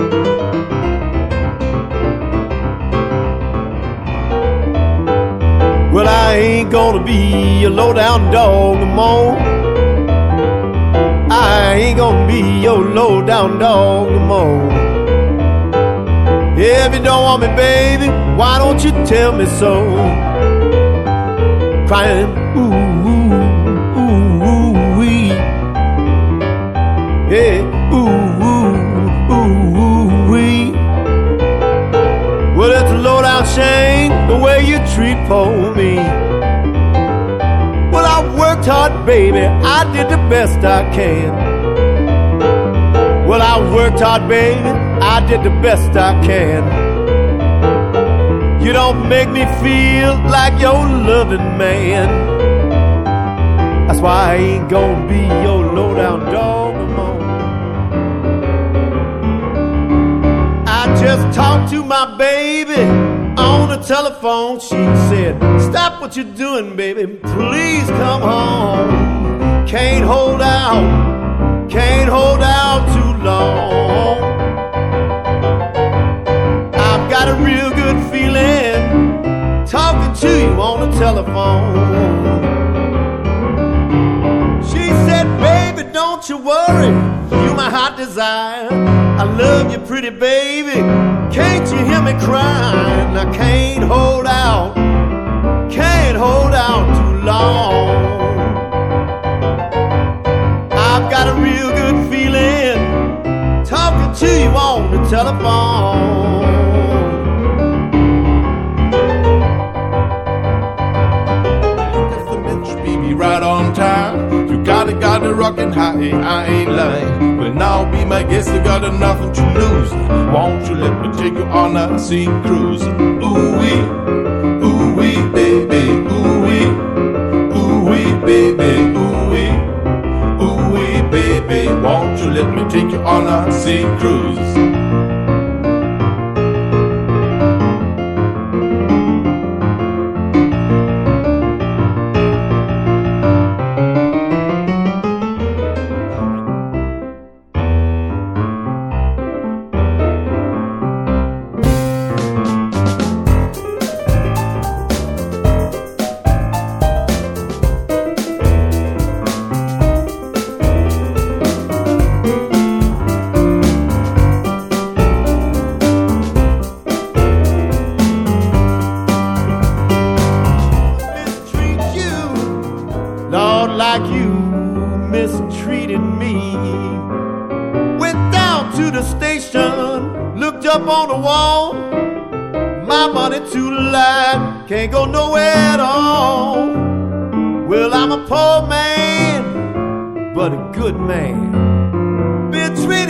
Well, I ain't gonna be a low-down dog no more. I ain't gonna be your low-down dog no more. If you don't want me, baby, why don't you tell me so? Crying, ooh, ooh, ooh, ooh, wee. Hey, ooh, ooh, ooh, ooh, wee. Well, it's a low-down shame the way you treat poor me. Well, I worked hard, baby, I did the best I can. Well, I worked hard, baby, I did the best I can. You don't make me feel like your loving man. That's why I ain't gonna be your low-down dog no more. I just talked to my baby on the telephone. She said, stop what you're doing, baby, please come home. Can't hold out too long. I've got a real good feeling talking to you on the telephone. She said, baby, don't you worry, you're my heart desire. I love you, pretty baby, can't you hear me crying? I can't hold out too long. I've got a real good feeling talking to you on the telephone. That's the Mitch, baby, right on time. You got it rockin' high, I ain't lying. Well, now be my guest, you got nothing to lose. Won't you let me take you on a sea cruise? Ooh-wee, baby, ooh-wee, baby, ooh-wee, baby. Won't you let me take you on a sea cruise? Like you mistreated me. Went down to the station, looked up on the wall. My money too light, can't go nowhere at all. Well, I'm a poor man, but a good man. Been treated